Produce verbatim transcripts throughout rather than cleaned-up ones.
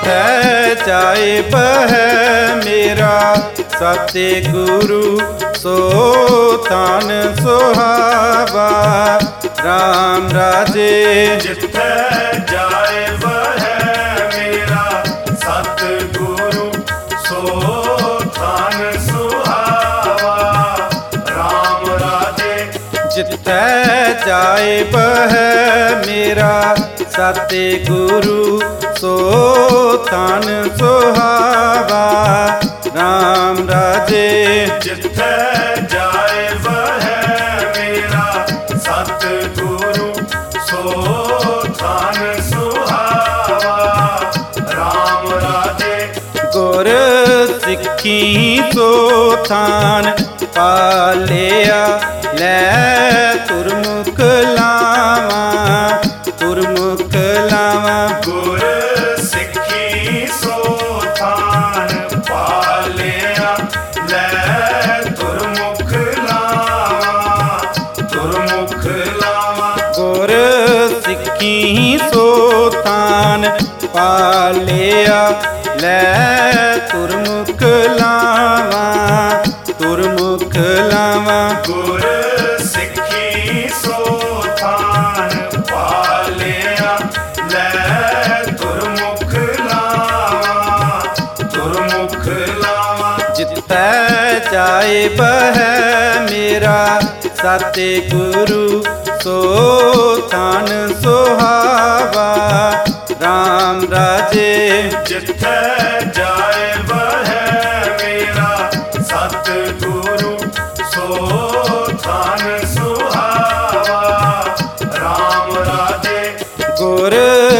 ਜਿੱਥੈ ਜਾਏ ਬਹਿ ਮੇਰਾ ਸਤਿਗੁਰੂ ਸੋ ਤਨ ਸੁਹਾਵਾ। ਰਾਮ ਰਾਜੇ ਜਿੱਥੈ ਜਾਏ ਬਹਿ ਮੇਰਾ ਸਤਿਗੁਰੂ ਸੋ ਤਨ ਸੁਹਾਵਾ। ਰਾਮ ਰਾਜੇ ਜਿੱਥੈ ਜਾਏ ਬਹਿ ਮੇਰਾ ਸਤਿਗੁਰੂ ਸੋ ਤਨ ਸੁਹਾਵਾ। ਰਾਮ ਰਾਜੇ ਜਿੱਥੈ ਜਾਏ ਬਹਿ ਮੇਰਾ ਸਤਿਗੁਰੂ ਸੋ ਤਨ ਸੁਹਾਵਾ। ਰਾਮ ਰਾਜੇ ਗੁਰ ਸਿੱਖੀ ਸੋ ਥਾਨ ਪਾਲਿਆ ਲੈ ਤੁਰਮੁਖ ਲਾਵਾਂ। ਤੁਰਮੁਖ ਲਾਵਾਂ ਗੁਰ ਸਿੱਖੀ ਸੋ ਥਾਨ ਪਾਲਿਆ ਲੈ ਤੁਰਮੁਖ ਲਾਵਾਂ। ਤੁਰਮੁਖ ਲਾਵਾਂ ਗੁਰ ਸਿੱਖੀ ਸੋ ਥਾਨ ਪਾਲਿਆ ਲੈ ਤੁਰਮੁਖ ਲਾਵਾਂ। ਤੁਰਮੁਖ ਲਾਵਾਂ ਗੁਰ ਸਿੱਖੀ ਸੋ ਥਾਨ ਪਾਲਿਆ ਲੈ ਤੁਰਮੁਖ ਲਾਵਾਂ। ਤੁਰਮੁਖ ਲਾਵਾਂ ਜਿੱਥੈ ਜਾਏ ਬਹਿ ਮੇਰਾ ਸਤਿਗੁਰੂ ਸੋ ਤਨ ਸੁਹਾਵਾ। ਰਾਮ ਰਾਜੇ ਜਿੱਥੈ ਜਾਏ ਬਹਿ ਮੇਰਾ ਸਤਿਗੁਰੂ ਸੋ ਤਨ ਸੁਹਾਵਾ। ਰਾਮ ਰਾਜੇ ਗੁਰ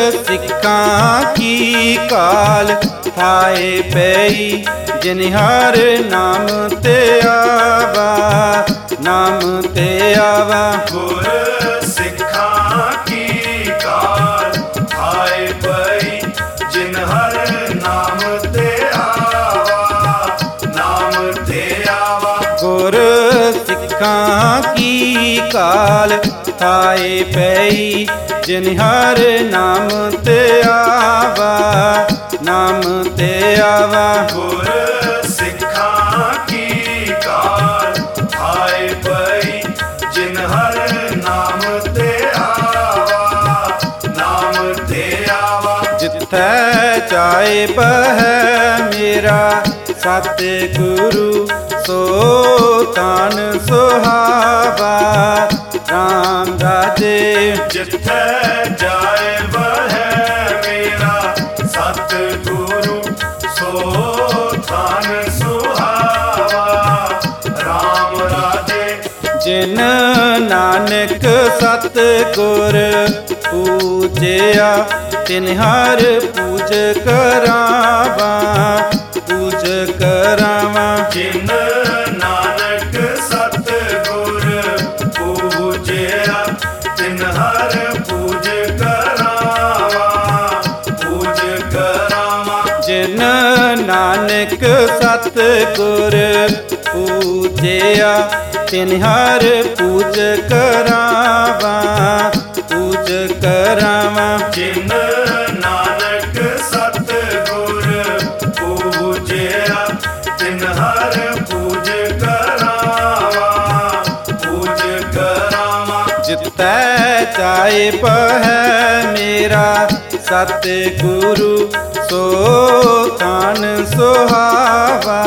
ਸਿੱਖਾਂ ਕੀ ਕਾਲ ਥਾਏ ਪਈ ਜਿਨ ਹਰ ਨਾਮ ਤੇ ਆਵਾ। ਨਾਮ ਤੇ ਆਵਾ ਗੁਰ ਸਿੱਖਾਂ ਕੀ ਕਾਲ ਥਾਏ ਪਈ ਜਿਨ ਹਰ ਨਾਮ ਤੇ ਆਵਾ। ਨਾਮ ਤੇ ਆਵਾ ਗੁਰ ਸਿੱਖਾਂ ਕੀ ਕਾਲ ਥਾਏ ਪਈ ਜਿਨ ਹਰ ਨਾਮ ਤੇ ਆਵਾ। ਨਾਮ ਤੇ ਆਵਾ ਗੁਰ ਸਿੱਖਾਂ ਕੀ ਕਾਲ ਥਾਏ ਪਈ ਜਿਨ ਹਰ ਨਾਮ ਤੇ ਆਵਾ। ਨਾਮ ਤੇ ਆਵਾ ਜਿੱਥੈ ਜਾਏ ਬਹਿ ਮੇਰਾ ਸਤਿਗੁਰੂ ਸੋ ਤਨ ਸੁਹਾਵਾ। ਰਾਮ ਰਾਜੇ ਜਿੱਥੈ ਜਾਏ ਬਹਿ ਮੇਰਾ ਸਤਿਗੁਰੂ ਸੋ ਤਨ ਸੁਹਾਵਾ। ਰਾਮ ਰਾਜੇ ਜਿਨ ਨਾਨਕ ਸਤਿਗੁਰ ਪੂਜਿਆ ਤਿਨ ਹਰ ਪੂਜ ਕਰਾਵਾਂ। ਪੂਜ ਕਰਾਵਾਂ ਜਿਨ ਨਾਨਕ ਸਤਿਗੁਰ ਪੂਜਿਆ ਤਿਨ ਹਰ ਪੂਜ ਕਰਾਵਾਂ। ਪੂਜ ਕਰਾਵਾਂ ਜਿਨ ਨਾਨਕ ਸਤਿਗੁਰ ਪੂਜਿਆ ਤਿਨ ਹਰ ਪੂਜ ਕਰਾਵਾਂ। ਪੂਜ ਕਰਾਵਾਂ ਜਿਨ ਨਾਨਕ ਸਤਿਗੁਰ ਪੂਜਿਆ ਤਿਨ ਹਰ ਪੂਜ ਕਰਾਵਾਂ। ਪੂਜ ਕਰਾਵਾਂ ਜਿੱਥੈ ਜਾਏ ਬਹਿ ਮੇਰਾ ਸਤਿਗੁਰੂ ਸੋ ਤਨ ਸੁਹਾਵਾ।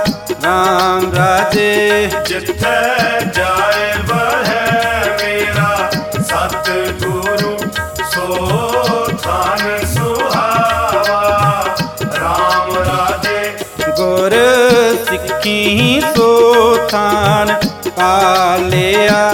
ਰਾਮ ਰਾਜੇ ਜਿੱਥੈ ਜਾਏ ਬਹਿ ਮੇਰਾ ਸਤਿਗੁਰੂ ਸੋ ਤਨ ਸੁਹਾਵਾ। ਰਾਮ ਰਾਜੇ ਗੁਰ ਸਿੱਖੀ ਸੋ ਥਾਨ ਪਾਲਿਆ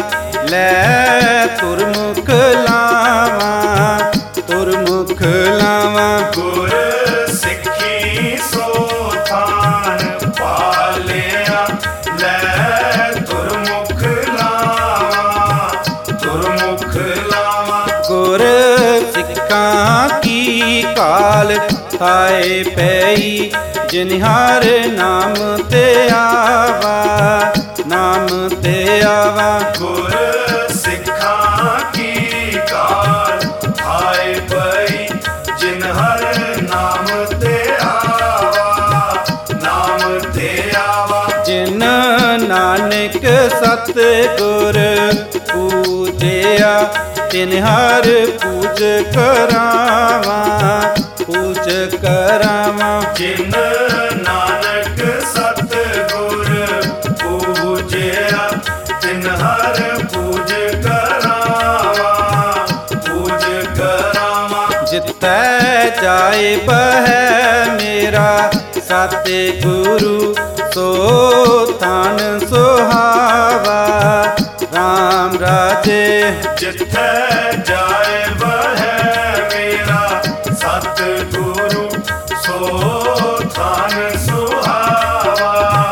ਲੈ ਤੁਰਮੁਖ ਲਾਵਾਂ। ਤੁਰਮੁਖ ਲਾਵਾਂ ਗੁਰ ਸਿੱਖੀ ਸੋ ਥਾਨ ਪਾਲਿਆ ਲੈ ਤੁਰਮੁਖ ਲਾਵਾਂ। ਤੁਰਮੁਖ ਲਾਵਾਂ ਗੁਰ ਸਿੱਖਾਂ ਕੀ ਕਾਲ ਥਾਏ ਪਈ ਜਿਨ ਹਰ ਨਾਮ ਤੇ ਆਵਾ। ਨਾਮ ਤੇ ਆਵਾ ਗੁਰ ਸਿੱਖਾਂ ਕੀ ਕਾਲ ਥਾਏ ਪਈ ਜਿਨ ਹਰ ਨਾਮ ਤਿਨ ਹਰ ਪੂਜ ਕਰਾਵਾਂ ਪੂਜ ਕਰਾਵਾਂ। ਜਿਨ ਨਾਨਕ ਸਤਿਗੁਰ ਪੂਜਿਆ ਤਿਨ ਹਰ ਪੂਜ ਕਰਾਵਾਂ ਪੂਜ ਕਰਾਵਾਂ। ਜਿੱਥੈ ਜਾਏ ਬਹਿ ਮੇਰਾ ਸਤਿਗੁਰੂ ਸੋ ਥਾਨ ਸੁਹਾਵਾ RAM ਰਾਜੇ। ਜਿੱਥੈ ਜਾਏ ਬਹਿ ਮੇਰਾ ਸਤਿਗੁਰੂ ਸੋ ਥਾਨ ਸੁਹਾਵਾ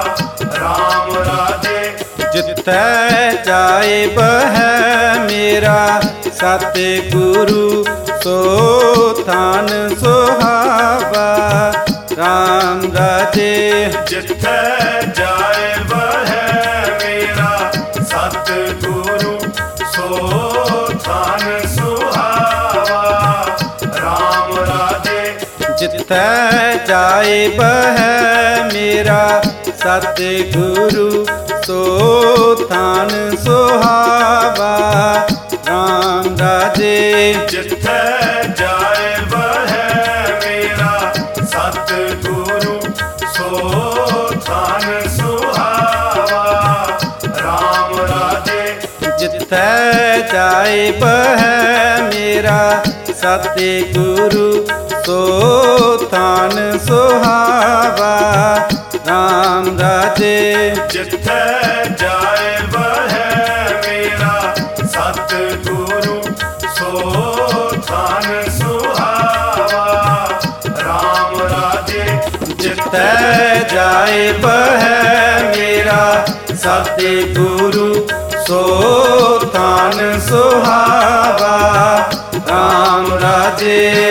RAM ਰਾਜੇ। ਜਿੱਥੈ ਜਾਏ ਬਹਿ ਮੇਰਾ ਸਤਿਗੁਰੂ ਸੋ ਥਾਨ ਸੁਹਾਵਾ RAM ਰਾਜੇ। ਜਿੱਥੈ ਜਾਏ ਬਹਿ ਮੇਰਾ ਸਤਿਗੁਰੂ ਸੋ ਥਾਨ ਸੁਹਾਵਾ RAM ਰਾਜੇ। ਜਿੱਥੈ ਜਾਏ ਬਹਿ ਮੇਰਾ ਸਤਿਗੁਰੂ ਸੋ ਥਾਨ ਸੁਹਾਵਾ RAM ਰਾਜੇ। ਜਿੱਥੈ ਜਾਏ ਬਹਿ ਮੇਰਾ ਸਤਿਗੁਰੂ ਸੋ ਥਾਨ ਸੁਹਾਵਾ RAM ਰਾਜੇ। ਜਿੱਥੈ ਜਾਏ ਬਹਿ ਮੇਰਾ ਸਤਿਗੁਰੂ ਸੋ ਥਾਨ ਸੁਹਾਵਾ RAM ਰਾਜੇ। ਜਿੱਥੈ ਜਾਏ ਬਹਿ ਮੇਰਾ ਸਤਿਗੁਰੂ ਸੋ ਥਾਨ ਸੁਹਾਵਾ RAM ਰਾਜੇ। ਜਿੱਥੈ ਜਾਏ ਬਹਿ ਮੇਰਾ ਸਤਿਗੁਰੂ ਸੋ ਥਾਨ ਸੁਹਾਵਾ RAM ਰਾਜੇ।